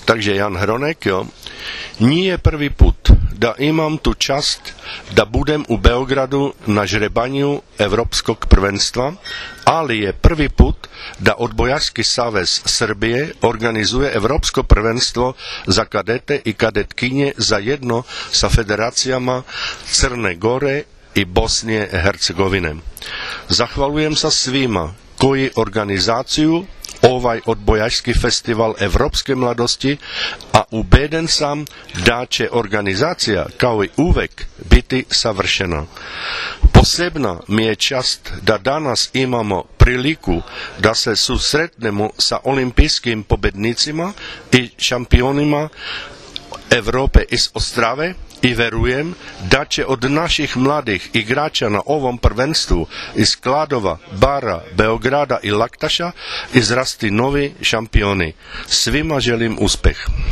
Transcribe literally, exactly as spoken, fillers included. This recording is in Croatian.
Takže Jan Hronek, jo. Nije prvi put da imam tu čast da budem u Beogradu na žrebanju Evropskog prvenstva, ali je prvi put da Odbojaški savez Srbije organizuje Evropsko prvenstvo za kadete i kadetkinje zajedno sa federacijama Crne Gore i Bosnije i Hercegovine. Zahvalujem sa svima koji organizaciju ovaj odbojaški festival Evropske mladosti, a ubeden sam da će organizacija kao i uvek biti savršena. Posebna mi je čast da danas imamo priliku da se susretnemo sa olimpijskim pobednicima i šampionima Evrope iz Ostrave i verujem da će od naših mladih igrača na ovom prvenstvu iz Kladova, Bara, Beograda i Laktaša izrasti novi šampioni. Svima želim uspeh.